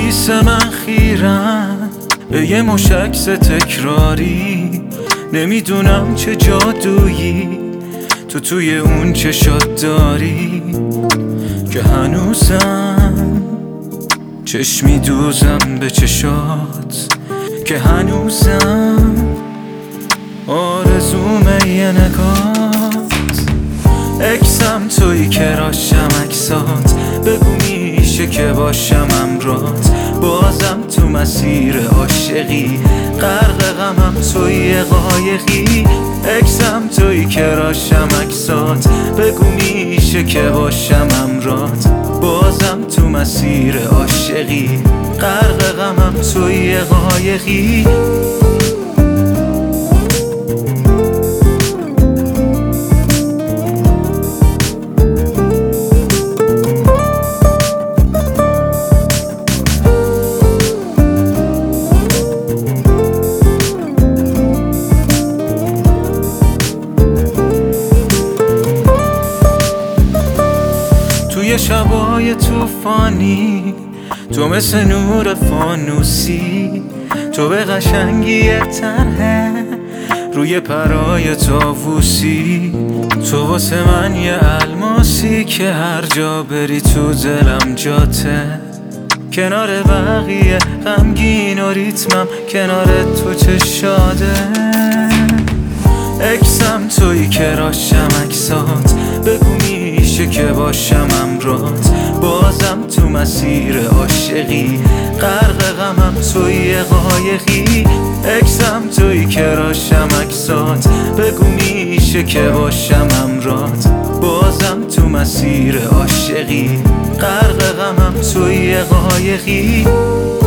حدیث من خیرم به یه مشکس تکراری، نمیدونم چه جادویی تو توی اون چشات داری که هنوزم چشمی دوزم به چشات، که هنوزم آرزومه یه نگات. اکسم توی که راشم اکسات، بگو میشه که باشم امرات، بازم تو مسیر عاشقی، غرق غمم توی قایقی. اکسم توی که راشم اکسات، بگو میشه که باشم امرات، بازم تو مسیر عاشقی، غرق غمم توی قایقی. توی شبای طوفانی تو مثل نور فانوسی، تو به قشنگی طرحه روی پرای طاووسی، تو واسه من یه الماسی که هر جا بری تو دلم جاته. کنار بقیه غمگین و ریتمم کنار تو چه شاده. اکسم توی که راشم اکسات، بگو میشه که باشم امرات، بازم تو مسیر عاشقی، غرق غمم توی قایقی. اکسم توی که راشم اکسات، بگو میشه که باشم امرات، بازم تو مسیر عاشقی، غرق غمم توی قایقی.